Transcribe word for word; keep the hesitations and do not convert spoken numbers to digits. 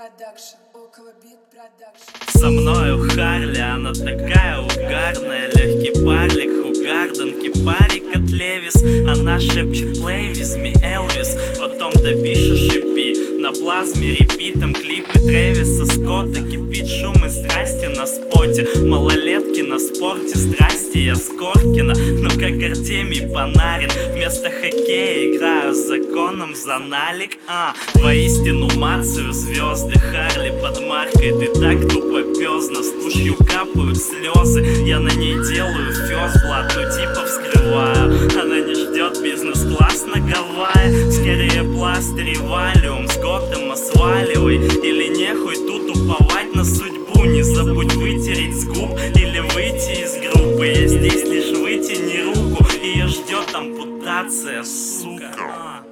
продакшн, около бит продакшн. Со мною Харли, она такая угарная. Легкий парлик, Хугарден, кипарик от Левис. Она шепчет плей, визми Элвис. Потом допишешь и пи. На плазме репитом клипы Трэвиса Скотта. Кипит шум и страсти на споте. Малолетки на спорте, страсти я Скоркина. Но как Артемий Панарин. Вместо хоккея играю с законом за налик. А, воистину мацаю звезды. Харли под маркой, ты так тупо пёзно. С тушью капают слезы. Я на ней делаю фёс, блату типа вскрываю. Она не ждет бизнес-класс на Гавайи. Скорее пластырь и валиум с Готэма сваливай. Или нехуй тут уповать на судьбу. Не забудь вытереть с губ или выйти из группы. Я здесь лишь вытяни руку. Ее ждет ампутация, сука.